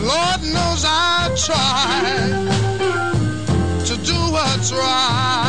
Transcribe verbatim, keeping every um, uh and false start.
Lord knows I try to do what's right.